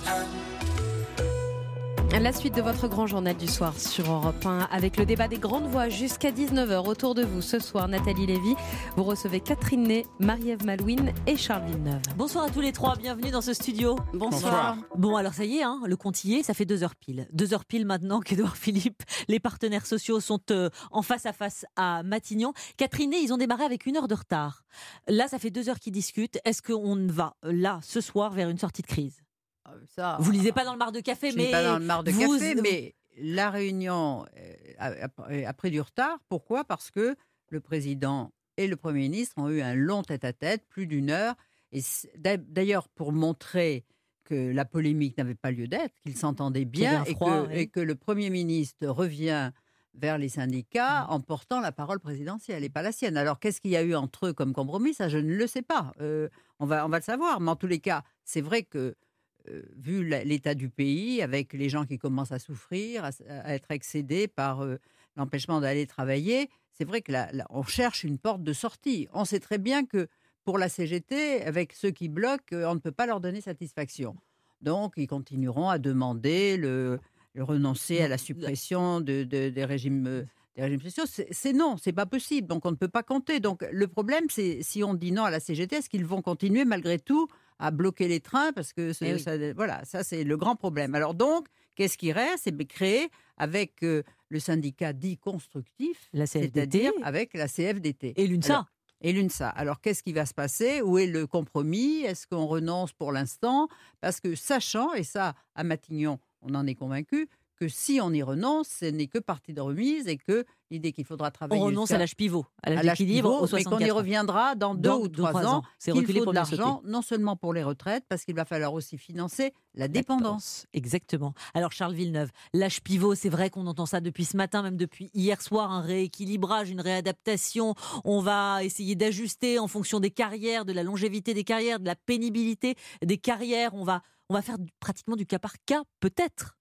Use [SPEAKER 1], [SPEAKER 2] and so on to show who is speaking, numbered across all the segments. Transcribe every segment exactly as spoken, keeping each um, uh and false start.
[SPEAKER 1] La suite de votre grand journal du soir sur Europe un avec le débat des grandes voix jusqu'à dix-neuf heures. Autour de vous ce soir, Nathalie Lévy, vous recevez Catherine Ney, Marie-Ève Malouine et Charles Villeneuve.
[SPEAKER 2] Bonsoir à tous les trois, bienvenue dans ce studio.
[SPEAKER 3] Bonsoir.
[SPEAKER 2] Bon alors ça y est, hein, le compte y est, ça fait deux heures pile. Deux heures pile maintenant qu'Édouard Philippe, les partenaires sociaux sont euh, en face à face à Matignon. Catherine Ney, ils ont démarré avec une heure de retard. Là, ça fait deux heures qu'ils discutent. Est-ce qu'on va là, ce soir, vers une sortie de crise ?
[SPEAKER 3] Ça,
[SPEAKER 2] Vous lisez pas dans le mar de café,
[SPEAKER 3] je
[SPEAKER 2] mais
[SPEAKER 3] lis pas dans le mar de
[SPEAKER 2] vous...
[SPEAKER 3] café, mais la réunion a, a, a pris du retard. Pourquoi ? Parce que le président et le Premier ministre ont eu un long tête-à-tête, plus d'une heure. Et d'ailleurs, pour montrer que la polémique n'avait pas lieu d'être, qu'ils s'entendaient bien et,
[SPEAKER 2] froid,
[SPEAKER 3] que,
[SPEAKER 2] oui.
[SPEAKER 3] et que le Premier ministre revient vers les syndicats en portant la parole présidentielle et pas la sienne. Alors, qu'est-ce qu'il y a eu entre eux comme compromis ? Ça, je ne le sais pas. Euh, on va, on va le savoir. Mais en tous les cas, c'est vrai que Euh, vu l'état du pays, avec les gens qui commencent à souffrir, à, à être excédés par euh, l'empêchement d'aller travailler, c'est vrai qu'on cherche une porte de sortie. On sait très bien que pour la C G T, avec ceux qui bloquent, on ne peut pas leur donner satisfaction. Donc, ils continueront à demander le, le renoncer à la suppression de, de, des régimes... Euh, des régimes sociaux, c'est non, c'est pas possible. Donc, on ne peut pas compter. Donc, le problème, c'est si on dit non à la C G T, est-ce qu'ils vont continuer malgré tout à bloquer les trains, parce que
[SPEAKER 2] Eh oui.
[SPEAKER 3] ça, voilà, ça c'est le grand problème. Alors donc, qu'est-ce qui reste ? C'est créer avec euh, le syndicat dit constructif,
[SPEAKER 2] La C F D T,
[SPEAKER 3] c'est-à-dire avec la C F D T.
[SPEAKER 2] et l'UNSA.
[SPEAKER 3] Alors, et l'UNSA. Alors, qu'est-ce qui va se passer ? Où est le compromis ? Est-ce qu'on renonce pour l'instant ? Parce que sachant, et ça, à Matignon, on en est convaincu, que si on y renonce, ce n'est que partie de remise et que l'idée qu'il faudra travailler...
[SPEAKER 2] On renonce à l'âge pivot, à l'âge
[SPEAKER 3] à l'âge
[SPEAKER 2] d'équilibre
[SPEAKER 3] pivot,
[SPEAKER 2] au soixante-quatre.
[SPEAKER 3] mais qu'on y reviendra dans deux
[SPEAKER 2] dans
[SPEAKER 3] ou trois,
[SPEAKER 2] trois ans.
[SPEAKER 3] ans.
[SPEAKER 2] C'est
[SPEAKER 3] Qu'il
[SPEAKER 2] reculé
[SPEAKER 3] faut
[SPEAKER 2] pour
[SPEAKER 3] de
[SPEAKER 2] mieux sauter.
[SPEAKER 3] l'argent, non seulement pour les retraites, parce qu'il va falloir aussi financer la dépendance.
[SPEAKER 2] Exactement. Alors Charles Villeneuve, l'âge pivot, c'est vrai qu'on entend ça depuis ce matin, même depuis hier soir, un rééquilibrage, une réadaptation. On va essayer d'ajuster en fonction des carrières, de la longévité des carrières, de la pénibilité des carrières. On va, on va faire du- pratiquement du cas par cas, peut-être.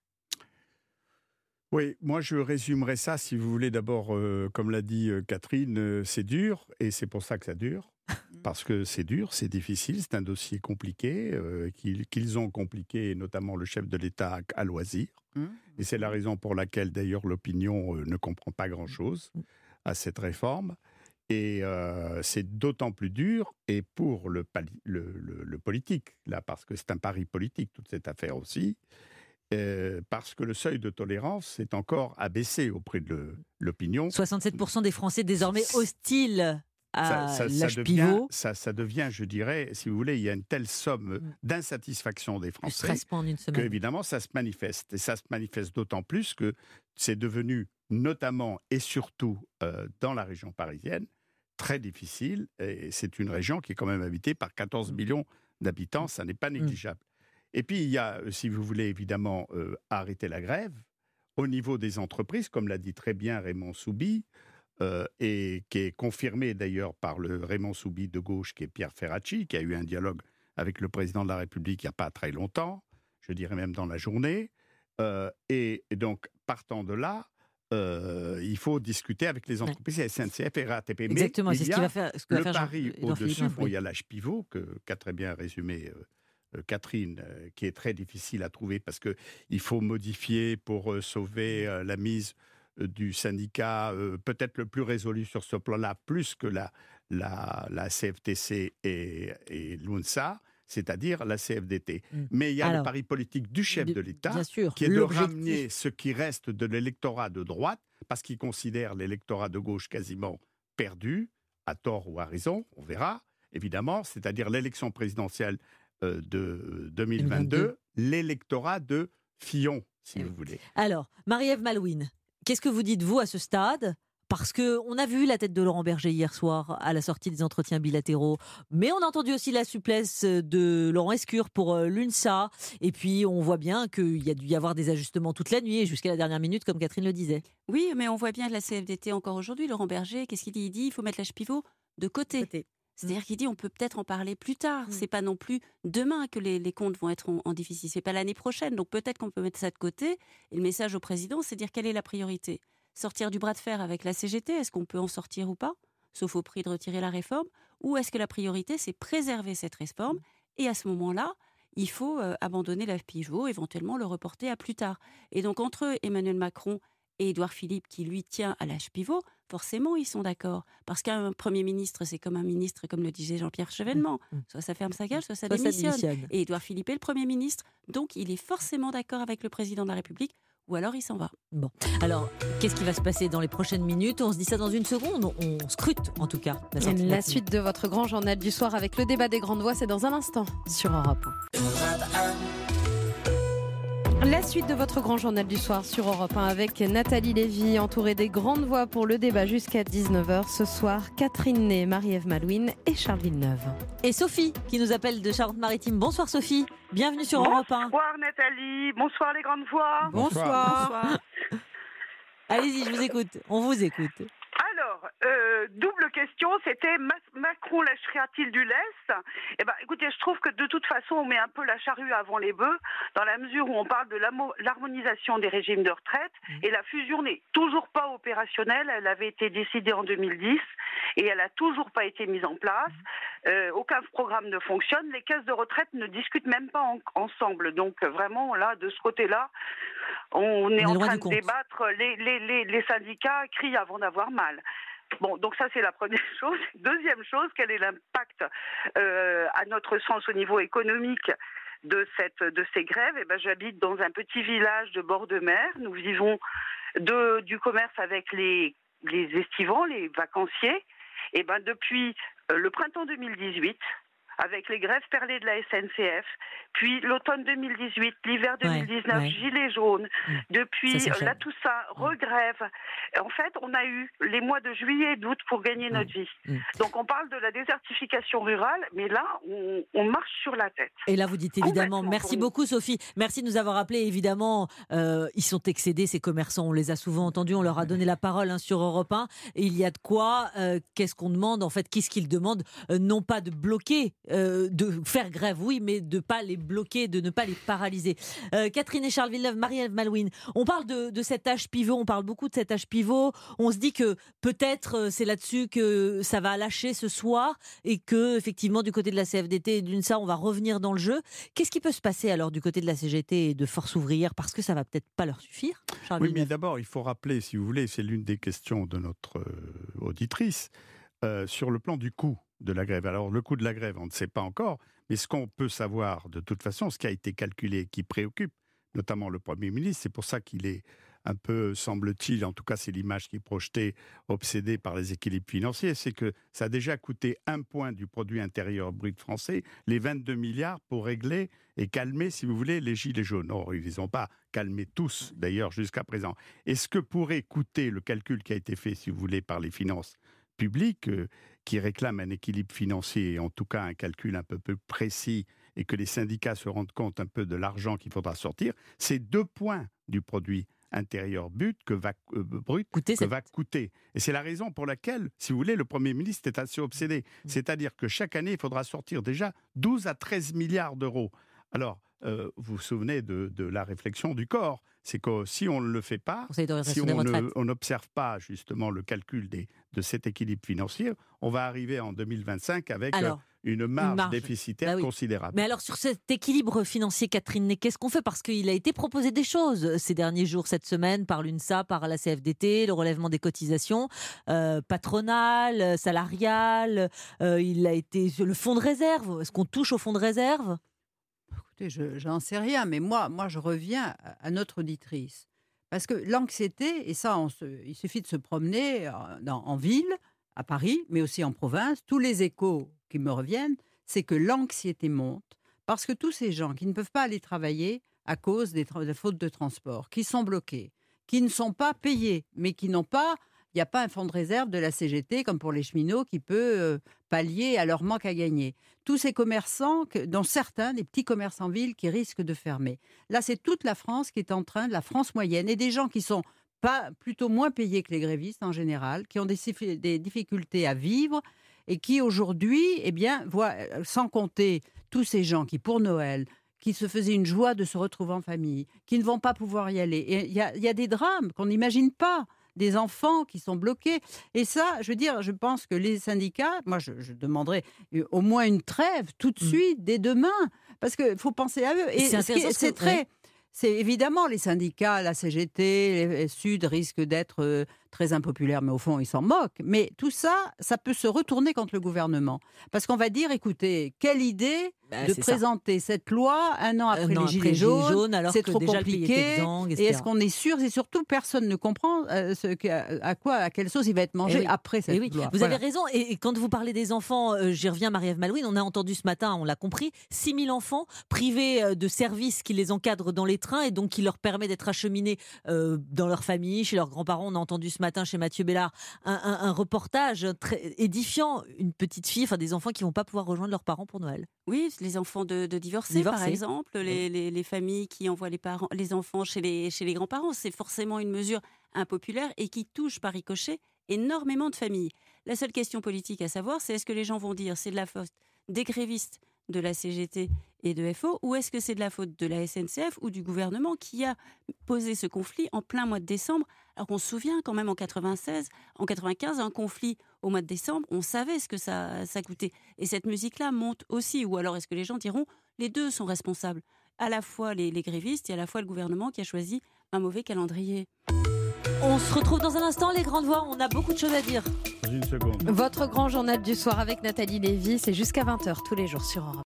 [SPEAKER 4] Oui, moi je résumerai ça, si vous voulez, d'abord, euh, comme l'a dit euh, Catherine, euh, c'est dur, et c'est pour ça que ça dure, parce que c'est dur, c'est difficile, c'est un dossier compliqué, euh, qu'ils, qu'ils ont compliqué, notamment le chef de l'État à, à loisir,
[SPEAKER 3] Mmh.
[SPEAKER 4] et c'est la raison pour laquelle d'ailleurs l'opinion euh, ne comprend pas grand-chose à cette réforme, et euh, c'est d'autant plus dur, et pour le, pali- le, le, le politique, là, parce que c'est un pari politique, toute cette affaire aussi, Euh, parce que le seuil de tolérance est encore abaissé auprès de le- l'opinion.
[SPEAKER 2] soixante-sept pour cent des Français désormais hostiles à
[SPEAKER 4] Ça, ça- ça
[SPEAKER 2] l'âge
[SPEAKER 4] devient,
[SPEAKER 2] pivot.
[SPEAKER 4] ça, ça devient, je dirais, si vous voulez, il y a une telle somme
[SPEAKER 2] Mm.
[SPEAKER 4] d'insatisfaction des
[SPEAKER 2] Le
[SPEAKER 4] Français
[SPEAKER 2] stress pas en une
[SPEAKER 4] que,
[SPEAKER 2] semaine.
[SPEAKER 4] évidemment, ça se manifeste. Et ça se manifeste d'autant plus que c'est devenu, notamment et surtout euh, dans la région parisienne, très difficile. Et c'est une région qui est quand même habitée par quatorze millions d'habitants, ça n'est pas négligeable. Et puis, il y a, si vous voulez, évidemment, euh, arrêter la grève au niveau des entreprises, comme l'a dit très bien Raymond Soubi, euh, et qui est confirmé d'ailleurs par le Raymond Soubi de gauche, qui est Pierre Ferracci, qui a eu un dialogue avec le président de la République il n'y a pas très longtemps, je dirais même dans la journée. Euh, et, et donc, partant de là, euh, il faut discuter avec les entreprises, S N C F et R A T P.
[SPEAKER 2] Exactement,
[SPEAKER 4] Mais
[SPEAKER 2] c'est
[SPEAKER 4] il
[SPEAKER 2] ce
[SPEAKER 4] y
[SPEAKER 2] qui
[SPEAKER 4] a
[SPEAKER 2] va faire, ce que va
[SPEAKER 4] le
[SPEAKER 2] faire Jean-
[SPEAKER 4] pari
[SPEAKER 2] Édouard Philippe
[SPEAKER 4] au-dessus,
[SPEAKER 2] Info.
[SPEAKER 4] bon, il y a l'âge pivot, que, qu'a très bien résumé euh, euh, Catherine, euh, qui est très difficile à trouver parce qu'il faut modifier pour euh, sauver euh, la mise euh, du syndicat, euh, peut-être le plus résolu sur ce plan-là, plus que la, la, la C F T C et, et l'UNSA, c'est-à-dire la C F D T.
[SPEAKER 2] Mm.
[SPEAKER 4] Mais il y a
[SPEAKER 2] Alors,
[SPEAKER 4] le pari politique du chef
[SPEAKER 2] de-
[SPEAKER 4] de l'État,
[SPEAKER 2] bien sûr,
[SPEAKER 4] qui est de
[SPEAKER 2] l'objectif-
[SPEAKER 4] ramener ce qui reste de l'électorat de droite, parce qu'il considère l'électorat de gauche quasiment perdu, à tort ou à raison, on verra, évidemment, c'est-à-dire l'élection présidentielle euh, de deux mille vingt-deux, l'électorat de Fillon, si
[SPEAKER 2] Eh
[SPEAKER 4] vous
[SPEAKER 2] oui.
[SPEAKER 4] voulez.
[SPEAKER 2] Alors, Marie-Ève Malouine, qu'est-ce que vous dites, vous, à ce stade ? Parce qu'on a vu la tête de Laurent Berger hier soir à la sortie des entretiens bilatéraux, mais on a entendu aussi la souplesse de Laurent Escure pour euh, l'UNSA, et puis on voit bien qu'il y a dû y avoir des ajustements toute la nuit et jusqu'à la dernière minute, comme Catherine le disait.
[SPEAKER 5] Oui, mais on voit bien la C F D T encore aujourd'hui. Laurent Berger, qu'est-ce qu'il dit Il dit il faut mettre l'âge pivot de côté. C'est-à-dire qu'il dit on peut peut-être en parler plus tard.
[SPEAKER 2] Mm.
[SPEAKER 5] C'est pas non plus demain que les, les comptes vont être en, en déficit. C'est pas l'année prochaine. Donc peut-être qu'on peut mettre ça de côté. Et le message au président, c'est dire quelle est la priorité. Sortir du bras de fer avec la C G T, est-ce qu'on peut en sortir ou pas ? Sauf au prix de retirer la réforme. Ou est-ce que la priorité, c'est préserver cette réforme ? Et à ce moment-là, il faut euh, abandonner l'A F pivot, éventuellement le reporter à plus tard. Et donc entre Emmanuel Macron et Édouard Philippe, qui lui tient à l'âge pivot, forcément ils sont d'accord. Parce qu'un Premier ministre, c'est comme un ministre, comme le disait Jean-Pierre Chevènement.
[SPEAKER 2] Mmh.
[SPEAKER 5] Soit ça ferme sa gueule, soit ça
[SPEAKER 2] Soit ça
[SPEAKER 5] démissionne.
[SPEAKER 2] démissionne.
[SPEAKER 5] Et Édouard Philippe est le Premier ministre, donc il est forcément d'accord avec le Président de la République, ou alors il s'en va.
[SPEAKER 2] Bon, alors, qu'est-ce qui va se passer dans les prochaines minutes? On se dit ça dans une seconde, on, on scrute en tout cas. La, sortie de
[SPEAKER 1] La
[SPEAKER 2] matinée.
[SPEAKER 1] suite de votre grand journal du soir avec le débat des grandes voix, c'est dans un instant sur Europe un. La suite de votre grand journal du soir sur Europe un avec Nathalie Lévy, entourée des grandes voix pour le débat jusqu'à dix-neuf heures. Ce soir, Catherine Ney, Marie-Ève Malouine et Charles Villeneuve.
[SPEAKER 2] Et Sophie, qui nous appelle de Charente-Maritime. Bonsoir Sophie, bienvenue sur Europe un.
[SPEAKER 6] Bonsoir Nathalie, bonsoir les grandes voix.
[SPEAKER 3] Bonsoir.
[SPEAKER 2] Allez-y, je vous écoute, on vous écoute.
[SPEAKER 6] Alors, euh, double question, c'était Ma- Macron lâcherait-il du lest? Eh ben, écoutez, je trouve que de toute façon, on met un peu la charrue avant les bœufs, dans la mesure où on parle de l'amo- l'harmonisation des régimes de retraite,
[SPEAKER 2] Mmh.
[SPEAKER 6] et la fusion n'est toujours pas opérationnelle. Elle avait été décidée en deux mille dix, et elle n'a toujours pas été mise en place. Euh, aucun programme ne fonctionne. Les caisses de retraite ne discutent même pas en- ensemble. Donc, euh, vraiment, là, de ce côté-là, on est,
[SPEAKER 2] On est
[SPEAKER 6] en
[SPEAKER 2] loin
[SPEAKER 6] train
[SPEAKER 2] du
[SPEAKER 6] de
[SPEAKER 2] compte.
[SPEAKER 6] débattre. Les, les, les, les syndicats crient avant d'avoir mal. Bon, donc ça c'est la première chose. Deuxième chose, quel est l'impact, euh, à notre sens, au niveau économique de cette de ces grèves? Eh ben, j'habite dans un petit village de bord de mer. Nous vivons de du commerce avec les les estivants, les vacanciers. Et ben depuis euh, le printemps deux mille dix-huit, avec les grèves perlées de la S N C F, puis l'automne deux mille dix-huit, l'hiver deux mille dix-neuf,
[SPEAKER 2] Ouais, ouais.
[SPEAKER 6] gilets jaunes,
[SPEAKER 2] Mmh.
[SPEAKER 6] depuis
[SPEAKER 2] Ça
[SPEAKER 6] euh,
[SPEAKER 2] s'enchaîne.
[SPEAKER 6] là tout ça, regrève. En fait, on a eu les mois de juillet et d'août pour gagner notre vie.
[SPEAKER 2] Mmh.
[SPEAKER 6] Donc on parle de la désertification rurale, mais là, on, on marche sur la tête.
[SPEAKER 2] Et là, vous dites évidemment,
[SPEAKER 6] Complètement
[SPEAKER 2] merci
[SPEAKER 6] pour nous.
[SPEAKER 2] beaucoup Sophie, merci de nous avoir appelé. Évidemment, euh, ils sont excédés, ces commerçants, on les a souvent entendus, on leur a donné la parole hein, sur Europe un. Et il y a de quoi, euh, qu'est-ce qu'on demande en fait, qu'est-ce qu'ils demandent euh, non pas de bloquer, euh, de faire grève, oui, mais de ne pas les bloquer, de ne pas les paralyser. Euh, Catherine et Charles Villeneuve, Marie-Ève Malouine, on parle de, de cet âge pivot, on parle beaucoup de cet âge pivot, on se dit que peut-être euh, c'est là-dessus que ça va lâcher ce soir et que effectivement du côté de la C F D T et d'une ça on va revenir dans le jeu. Qu'est-ce qui peut se passer alors du côté de la C G T et de Force ouvrière, parce que ça va peut-être pas leur suffire, Charles
[SPEAKER 4] Oui, mais
[SPEAKER 2] Villeneuve.
[SPEAKER 4] d'abord, il faut rappeler, si vous voulez, c'est l'une des questions de notre euh, auditrice, euh, sur le plan du coût de la grève. Alors, le coût de la grève, on ne sait pas encore, mais ce qu'on peut savoir de toute façon, ce qui a été calculé, qui préoccupe notamment le Premier ministre, c'est pour ça qu'il est un peu, semble-t-il, en tout cas c'est l'image qui est projetée, obsédé par les équilibres financiers, c'est que ça a déjà coûté un point du produit intérieur brut français, les vingt-deux milliards pour régler et calmer, si vous voulez, les gilets jaunes. Or, ils ne les ont pas calmés tous, d'ailleurs, jusqu'à présent. Et ce que pourrait coûter le calcul qui a été fait, si vous voulez, par les finances publiques, euh, qui réclament un équilibre financier, et en tout cas un calcul un peu plus précis, et que les syndicats se rendent compte un peu de l'argent qu'il faudra sortir, c'est deux points du produit intérieur brut que va, euh, brut
[SPEAKER 2] Écoutez,
[SPEAKER 4] que
[SPEAKER 2] cette-
[SPEAKER 4] va coûter. Et c'est la raison pour laquelle, si vous voulez, le Premier ministre est assez obsédé. C'est-à-dire que chaque année, il faudra sortir déjà douze à treize milliards d'euros. Alors, euh, vous vous souvenez de, de la réflexion du corps, c'est que si on ne le fait pas,
[SPEAKER 2] Conseil
[SPEAKER 4] si
[SPEAKER 2] d'orientation
[SPEAKER 4] on
[SPEAKER 2] des retraites.
[SPEAKER 4] ne- on n'observe pas justement le calcul des, de cet équilibre financier, on va arriver en deux mille vingt-cinq avec
[SPEAKER 2] Alors,
[SPEAKER 4] euh, une marge,
[SPEAKER 2] marge.
[SPEAKER 4] déficitaire
[SPEAKER 2] Bah oui.
[SPEAKER 4] considérable.
[SPEAKER 2] Mais alors sur cet équilibre financier, Catherine Ney, qu'est-ce qu'on fait? Parce qu'il a été proposé des choses ces derniers jours, cette semaine, par l'UNSA, par la C F D T, le relèvement des cotisations euh, patronales, salariales. Euh, il a été le fonds de réserve. Est-ce qu'on touche au fonds de réserve?
[SPEAKER 3] Écoutez, je j'en sais rien, mais moi, moi, je reviens à, à notre auditrice. Parce que l'anxiété, et ça, on se- il suffit de se promener en, dans- en ville, à Paris, mais aussi en province, tous les échos qui me reviennent, c'est que l'anxiété monte, parce que tous ces gens qui ne peuvent pas aller travailler à cause des, tra- des fautes de transport, qui sont bloqués, qui ne sont pas payés, mais qui n'ont pas... Il n'y a pas un fonds de réserve de la C G T, comme pour les cheminots, qui peut euh, pallier à leur manque à gagner. Tous ces commerçants, que- dont certains, des petits commerces en ville, qui risquent de fermer. Là, c'est toute la France qui est en train, de la France moyenne, et des gens qui sont pas, plutôt moins payés que les grévistes en général, qui ont des, sif- des difficultés à vivre, et qui aujourd'hui, eh bien, voient, euh, sans compter tous ces gens qui, pour Noël, qui se faisaient une joie de se retrouver en famille, qui ne vont pas pouvoir y aller. Et il y a, il y a des drames qu'on n'imagine pas. des enfants qui sont bloqués. Et ça, je veux dire, je pense que les syndicats, moi, je, je demanderais au moins une trêve tout de suite, mmh. dès demain, parce qu'il faut penser à eux. Et c'est, ce qui, c'est très... Ouais. C'est évidemment les syndicats, la C G T, les Sud risquent d'être euh, très impopulaires, mais au fond, ils s'en moquent. Mais tout ça, ça peut se retourner contre le gouvernement. Parce qu'on va dire, écoutez, quelle idée bah, de présenter ça. cette loi un an après, un an les, gilets après jaunes, les Gilets jaunes, alors c'est que trop déjà compliqué. Le pays est exsangue, et est-ce qu'on est sûr, et surtout, personne ne comprend euh, ce, à quoi, à quelle sauce il va être mangé oui. après cette
[SPEAKER 2] oui.
[SPEAKER 3] loi.
[SPEAKER 2] Vous
[SPEAKER 3] voilà.
[SPEAKER 2] avez raison. Et, et quand vous parlez des enfants, euh, j'y reviens, Marie-Ève Malouine, on a entendu ce matin, on l'a compris, six mille enfants privés de services qui les encadrent dans les trains et donc qui leur permet d'être acheminés euh, dans leur famille, chez leurs grands-parents. On a entendu ce matin chez Mathieu Bellard un, un, un reportage très édifiant, une petite fille, enfin des enfants qui ne vont pas pouvoir rejoindre leurs parents pour Noël.
[SPEAKER 5] Oui, les enfants de, de divorcés, divorcés, par exemple, les, les, les familles qui envoient les, parents, les enfants chez les, chez les grands-parents. C'est forcément une mesure impopulaire et qui touche par ricochet énormément de familles. La seule question politique à savoir, c'est est-ce que les gens vont dire c'est de la faute des grévistes de la C G T et de F O, ou est-ce que c'est de la faute de la S N C F ou du gouvernement qui a posé ce conflit en plein mois de décembre, alors qu'on se souvient quand même en quatre-vingt-seize, en quatre-vingt-quinze, un conflit au mois de décembre, on savait ce que ça, ça coûtait. Et cette musique-là monte aussi, ou alors est-ce que les gens diront les deux sont responsables, à la fois les, les grévistes et à la fois le gouvernement qui a choisi un mauvais calendrier.
[SPEAKER 2] On se retrouve dans un instant, les grandes voix, on a beaucoup de choses à dire.
[SPEAKER 4] Une seconde.
[SPEAKER 1] Votre grand journal du soir avec Nathalie Lévy, c'est jusqu'à vingt heures tous les jours sur Europe.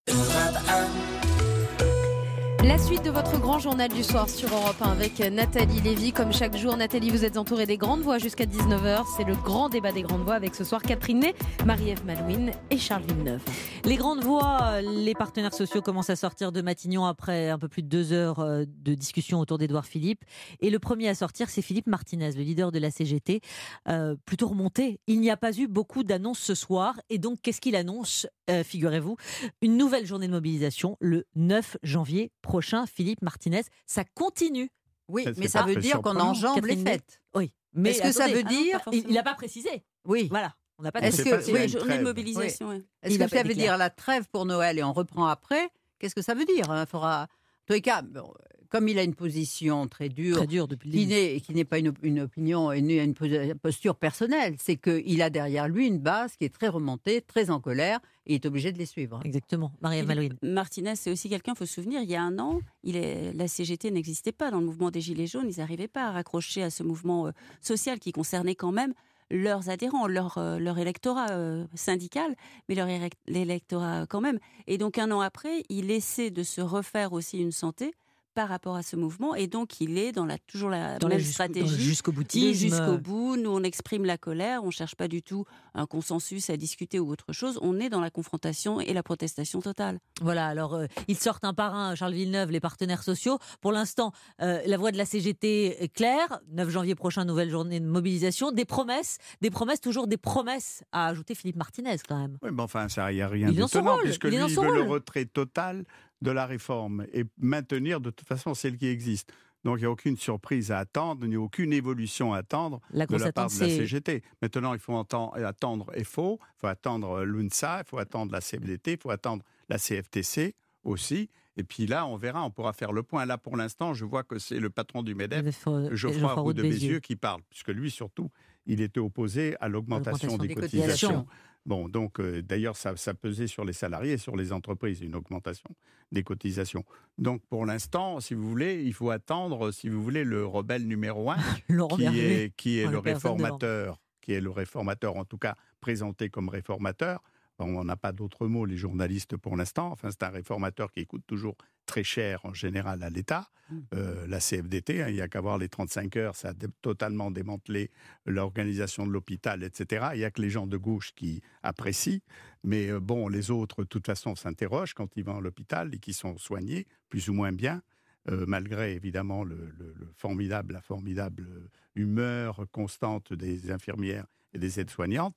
[SPEAKER 1] La suite de votre grand journal du soir sur Europe un avec Nathalie Lévy. Comme chaque jour, Nathalie, vous êtes entourée des grandes voix jusqu'à dix-neuf heures. C'est le grand débat des grandes voix avec ce soir Catherine Ney, Marie-Ève Malouine et Charles Villeneuve.
[SPEAKER 2] Les grandes voix, les partenaires sociaux commencent à sortir de Matignon après un peu plus de deux heures de discussion autour d'Édouard Philippe. Et le premier à sortir, c'est Philippe Martinez, le leader de la C G T. Euh, plutôt remonté. Il n'y a pas eu beaucoup d'annonces ce soir. Et donc, qu'est-ce qu'il annonce, euh, figurez-vous? Une nouvelle journée de mobilisation le neuf janvier prochain. Philippe Martinez, ça continue.
[SPEAKER 3] Oui, ça, mais ça veut dire qu'on enjambe les fêtes.
[SPEAKER 2] Oui, mais
[SPEAKER 3] est-ce que
[SPEAKER 2] attendez,
[SPEAKER 3] ça veut dire
[SPEAKER 2] ah non, il n'a pas précisé.
[SPEAKER 3] Oui,
[SPEAKER 2] voilà. On n'a pas.
[SPEAKER 3] Est-ce que
[SPEAKER 5] c'est une journée de mobilisation oui.
[SPEAKER 3] oui. Est-ce que ça veut dire la trêve pour Noël et on reprend après? Qu'est-ce que ça veut dire? Il faudra. En tous les cas, bon, comme il a une position très dure,
[SPEAKER 2] très dure depuis
[SPEAKER 3] qui n'est, qui n'est pas une, une opinion, une, une posture personnelle, c'est qu'il a derrière lui une base qui est très remontée, très en colère, et il est obligé de les suivre.
[SPEAKER 2] Exactement. Marie-Ève Malouine.
[SPEAKER 5] Martinez, c'est aussi quelqu'un, il faut se souvenir, il y a un an, il est, la C G T n'existait pas dans le mouvement des Gilets jaunes, ils n'arrivaient pas à raccrocher à ce mouvement euh, social qui concernait quand même leurs adhérents, leur, euh, leur électorat euh, syndical, mais leur érect- l'électorat quand même. Et donc un an après, il essaie de se refaire aussi une santé par rapport à ce mouvement, et donc il est dans la, toujours la
[SPEAKER 2] dans
[SPEAKER 5] même
[SPEAKER 2] la jusqu',
[SPEAKER 5] stratégie.
[SPEAKER 2] Dans le jusqu'au boutisme.
[SPEAKER 5] Jusqu'au bout, nous on exprime la colère, on ne cherche pas du tout un consensus à discuter ou autre chose, on est dans la confrontation et la protestation totale.
[SPEAKER 2] Voilà, alors euh, ils sortent un par un, Charles Villeneuve, les partenaires sociaux. Pour l'instant, euh, la voix de la C G T est claire, neuf janvier prochain, nouvelle journée de mobilisation, des promesses, des promesses, toujours des promesses, à ajouter Philippe Martinez quand même.
[SPEAKER 4] Oui, mais enfin, ça, il n'y a rien
[SPEAKER 2] il
[SPEAKER 4] d'étonnant, puisque
[SPEAKER 2] il
[SPEAKER 4] lui, il veut
[SPEAKER 2] rôle.
[SPEAKER 4] le retrait total de la réforme et maintenir de toute façon celle qui existe. Donc il n'y a aucune surprise à attendre, il n'y a aucune évolution à attendre
[SPEAKER 2] la
[SPEAKER 4] de la part de la
[SPEAKER 2] c'est...
[SPEAKER 4] C G T. Maintenant, il faut attendre F O, il faut attendre l'UNSA, il faut attendre la C F D T, il faut attendre la C F T C aussi. Et puis là, on verra, on pourra faire le point. Là, pour l'instant, je vois que c'est le patron du MEDEF, Geoffroy, Geoffroy Roux de Bézieux, qui parle, puisque lui, surtout, il était opposé à l'augmentation, l'augmentation des, des cotisations. cotisations. Bon, donc, euh, d'ailleurs, ça, ça pesait sur les salariés et sur les entreprises, une augmentation des cotisations. Donc, pour l'instant, si vous voulez, il faut attendre, si vous voulez, le rebelle numéro un, qui est, qui est le réformateur, qui est le réformateur, en tout cas présenté comme réformateur. Bon, on n'a pas d'autre mot, les journalistes, pour l'instant. Enfin, c'est un réformateur qui coûte toujours très cher, en général, à l'État. Euh, la C F D T, hein, il n'y a qu'à voir les trente-cinq heures, ça a dé- totalement démantelé l'organisation de l'hôpital, et cetera. Il n'y a que les gens de gauche qui apprécient. Mais euh, bon, les autres, de toute façon, s'interrogent quand ils vont à l'hôpital et qui sont soignés, plus ou moins bien, euh, malgré, évidemment, le, le, le formidable, la formidable humeur constante des infirmières et des aides-soignantes.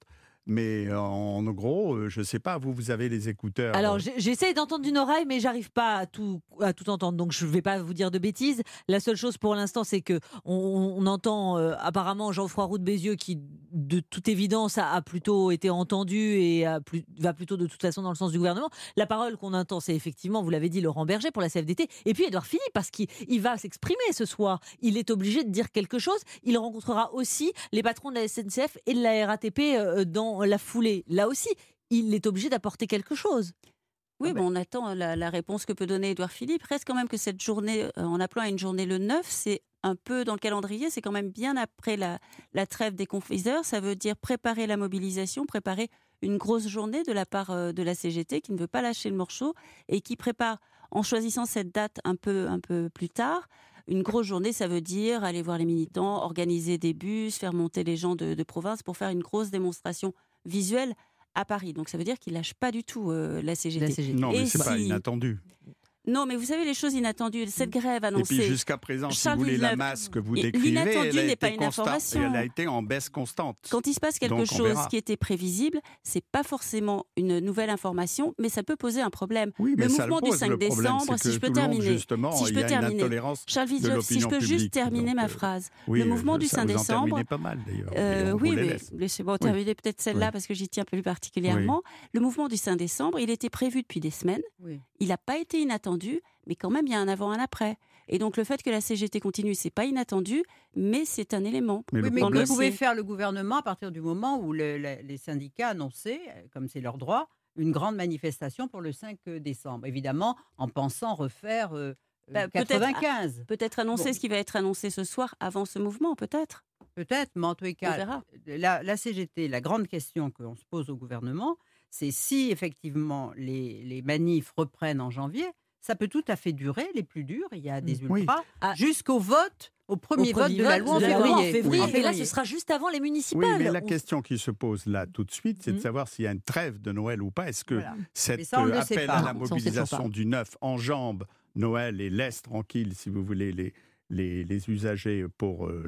[SPEAKER 4] mais en gros, je ne sais pas, vous, vous avez les écouteurs.
[SPEAKER 2] Alors, j'essaye d'entendre d'une oreille, mais j'arrive pas à tout, à tout entendre, donc je ne vais pas vous dire de bêtises. La seule chose pour l'instant, c'est qu'on on entend euh, apparemment Geoffroy Roux de Bézieux qui, de toute évidence, a, a plutôt été entendu et a plus, va plutôt de toute façon dans le sens du gouvernement. La parole qu'on entend, c'est effectivement, vous l'avez dit, Laurent Berger pour la C F D T, et puis Édouard Philippe, parce qu'il il va s'exprimer ce soir. Il est obligé de dire quelque chose. Il rencontrera aussi les patrons de la S N C F et de la R A T P euh, dans la foulée. Là aussi, il est obligé d'apporter quelque chose.
[SPEAKER 5] Oui,
[SPEAKER 2] Ah ben.
[SPEAKER 5] bon, on attend la, la réponse que peut donner Édouard Philippe. Reste quand même que cette journée, euh, en appelant à une journée le neuf, c'est un peu dans le calendrier, c'est quand même bien après la, la trêve des confiseurs. Ça veut dire préparer la mobilisation, préparer une grosse journée de la part euh, de la C G T qui ne veut pas lâcher le morceau et qui prépare, en choisissant cette date un peu, un peu plus tard, une grosse journée. Ça veut dire aller voir les militants, organiser des bus, faire monter les gens de, de province pour faire une grosse démonstration visuelle à Paris. Donc ça veut dire qu'ils ne lâchent pas du tout euh, la C G T.
[SPEAKER 2] La C G T.
[SPEAKER 4] Non, mais
[SPEAKER 5] Et
[SPEAKER 4] c'est
[SPEAKER 5] si...
[SPEAKER 4] pas inattendu.
[SPEAKER 5] Non, mais vous savez, les choses inattendues, cette grève annoncée...
[SPEAKER 4] Et puis jusqu'à présent, si
[SPEAKER 5] Charles
[SPEAKER 4] vous voulez, la
[SPEAKER 5] Villeneuve,
[SPEAKER 4] masse que vous
[SPEAKER 5] et
[SPEAKER 4] décrivez,
[SPEAKER 5] l'inattendu
[SPEAKER 4] elle a,
[SPEAKER 5] n'est
[SPEAKER 4] été
[SPEAKER 5] pas une
[SPEAKER 4] constant-
[SPEAKER 5] information.
[SPEAKER 4] elle a été en baisse constante.
[SPEAKER 5] Quand il se passe quelque
[SPEAKER 4] Donc, on
[SPEAKER 5] chose
[SPEAKER 4] verra.
[SPEAKER 5] qui était prévisible, c'est pas forcément une nouvelle information, mais ça peut poser un problème.
[SPEAKER 4] Oui, mais
[SPEAKER 5] le
[SPEAKER 4] ça
[SPEAKER 5] mouvement
[SPEAKER 4] le
[SPEAKER 5] du
[SPEAKER 4] pose,
[SPEAKER 5] cinq
[SPEAKER 4] le problème,
[SPEAKER 5] décembre,
[SPEAKER 4] c'est
[SPEAKER 5] si
[SPEAKER 4] que
[SPEAKER 5] je peux
[SPEAKER 4] tout le long,
[SPEAKER 5] terminer,
[SPEAKER 4] justement,
[SPEAKER 5] si je
[SPEAKER 4] il
[SPEAKER 5] peux
[SPEAKER 4] y a une
[SPEAKER 5] terminer,
[SPEAKER 4] intolérance
[SPEAKER 5] Charles
[SPEAKER 4] de
[SPEAKER 5] Villeneuve, si je
[SPEAKER 4] l'opinion
[SPEAKER 5] peux juste
[SPEAKER 4] publique.
[SPEAKER 5] terminer
[SPEAKER 4] Donc,
[SPEAKER 5] ma
[SPEAKER 4] euh,
[SPEAKER 5] phrase.
[SPEAKER 4] Oui,
[SPEAKER 5] le mouvement du
[SPEAKER 4] ça,
[SPEAKER 5] cinq
[SPEAKER 4] vous en
[SPEAKER 5] décembre,
[SPEAKER 4] terminez pas mal d'ailleurs.
[SPEAKER 5] Euh,
[SPEAKER 4] Et on
[SPEAKER 5] oui,
[SPEAKER 4] vous les
[SPEAKER 5] mais
[SPEAKER 4] laisse.
[SPEAKER 5] laissez-moi
[SPEAKER 4] Oui.
[SPEAKER 5] terminer peut-être celle-là
[SPEAKER 4] Oui.
[SPEAKER 5] parce que j'y tiens plus particulièrement. Le mouvement du cinq décembre, il était prévu depuis des semaines.
[SPEAKER 3] Oui.
[SPEAKER 5] Il n'a pas été inattendu, mais quand même, il y a un avant, un après. Et donc, le fait que la C G T continue, c'est pas inattendu, mais c'est un élément.
[SPEAKER 4] Mais
[SPEAKER 3] Oui,
[SPEAKER 4] le
[SPEAKER 3] mais
[SPEAKER 5] dans
[SPEAKER 3] que
[SPEAKER 5] le
[SPEAKER 3] pouvait
[SPEAKER 5] dossier.
[SPEAKER 3] faire le gouvernement à partir du moment où le- le- les syndicats annonçaient, euh, comme c'est leur droit, une grande manifestation pour le cinq décembre. Évidemment, en pensant refaire euh, euh,
[SPEAKER 5] Bah, peut-être-
[SPEAKER 3] quatre-vingt-quinze.
[SPEAKER 5] Peut-être annoncer
[SPEAKER 3] Bon.
[SPEAKER 5] ce qui va être annoncé ce soir avant ce mouvement, peut-être.
[SPEAKER 3] Peut-être, mais en tous les
[SPEAKER 5] On
[SPEAKER 3] cas,
[SPEAKER 5] verra.
[SPEAKER 3] la, la C G T, la grande question qu'on se pose au gouvernement, c'est si effectivement les, les manifs reprennent en janvier, ça peut tout à fait durer, les plus durs, il y a des
[SPEAKER 4] Oui.
[SPEAKER 3] ultras,
[SPEAKER 2] Ah.
[SPEAKER 3] jusqu'au vote, au premier,
[SPEAKER 2] Au
[SPEAKER 3] vote de la loi en
[SPEAKER 2] de la
[SPEAKER 3] février.
[SPEAKER 2] loi en février.
[SPEAKER 3] En
[SPEAKER 2] Et là,
[SPEAKER 3] février.
[SPEAKER 2] ce sera juste avant les
[SPEAKER 4] Oui,
[SPEAKER 2] municipales.
[SPEAKER 4] mais la
[SPEAKER 2] On-
[SPEAKER 4] question qui se pose là tout de suite, c'est de
[SPEAKER 2] Mhm.
[SPEAKER 4] savoir s'il y a une trêve de Noël ou pas. Est-ce que
[SPEAKER 3] Voilà. Mais
[SPEAKER 4] cet
[SPEAKER 3] ça, on
[SPEAKER 4] euh,
[SPEAKER 3] ne le sait
[SPEAKER 4] appel
[SPEAKER 3] pas.
[SPEAKER 4] à la
[SPEAKER 2] Ça, on sait toujours
[SPEAKER 4] mobilisation
[SPEAKER 2] pas.
[SPEAKER 4] du neuf enjambe Noël et laisse tranquille, si vous voulez, les, les, les usagers pour euh,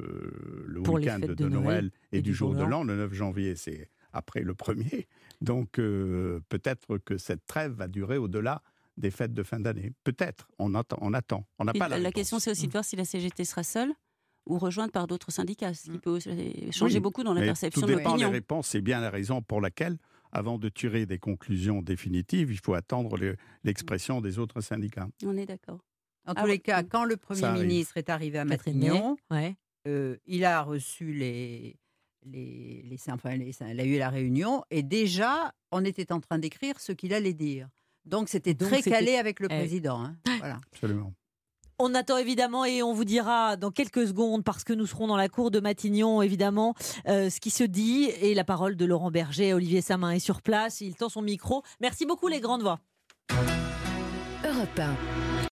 [SPEAKER 4] le, le
[SPEAKER 2] Pour les
[SPEAKER 4] week-end
[SPEAKER 2] fêtes
[SPEAKER 4] de,
[SPEAKER 2] de
[SPEAKER 4] Noël,
[SPEAKER 2] Noël
[SPEAKER 4] et, du jour de l'an. Le neuf janvier, c'est après le premier. Donc euh, peut-être que cette trêve va durer au-delà des fêtes de fin d'année. Peut-être. On attend. On attend. On n'a
[SPEAKER 5] Puis
[SPEAKER 4] pas la,
[SPEAKER 5] la
[SPEAKER 4] réponse.
[SPEAKER 5] question, c'est aussi de voir si la C G T sera seule ou rejointe par d'autres syndicats, ce qui
[SPEAKER 3] Mm.
[SPEAKER 5] peut aussi changer
[SPEAKER 4] Oui,
[SPEAKER 5] beaucoup dans la
[SPEAKER 4] mais
[SPEAKER 5] perception
[SPEAKER 4] tout
[SPEAKER 5] de
[SPEAKER 4] dépend des
[SPEAKER 5] l'opinion.
[SPEAKER 4] réponses. C'est bien la raison pour laquelle, avant de tirer des conclusions définitives, il faut attendre le- l'expression des autres syndicats.
[SPEAKER 5] On est d'accord.
[SPEAKER 3] En tous
[SPEAKER 5] Ah
[SPEAKER 3] les
[SPEAKER 5] oui.
[SPEAKER 3] cas, quand le Premier
[SPEAKER 4] Ça arrive.
[SPEAKER 3] ministre est arrivé à
[SPEAKER 2] Catherine Ney,
[SPEAKER 3] Matignon,
[SPEAKER 2] ouais.
[SPEAKER 3] euh, il a reçu les, les, les, enfin, les- il a eu la réunion et déjà, on était en train d'écrire ce qu'il allait dire. Donc, c'était
[SPEAKER 2] Donc,
[SPEAKER 3] très
[SPEAKER 2] c'était-
[SPEAKER 3] calé avec le
[SPEAKER 2] Eh oui.
[SPEAKER 3] président. hein. Voilà.
[SPEAKER 4] Absolument.
[SPEAKER 2] On attend évidemment et on vous dira dans quelques secondes, parce que nous serons dans la cour de Matignon, évidemment, euh, ce qui se dit. Et la parole de Laurent Berger. Olivier Samin est sur place, il tend son micro. Merci beaucoup les grandes voix.
[SPEAKER 7] Europe un.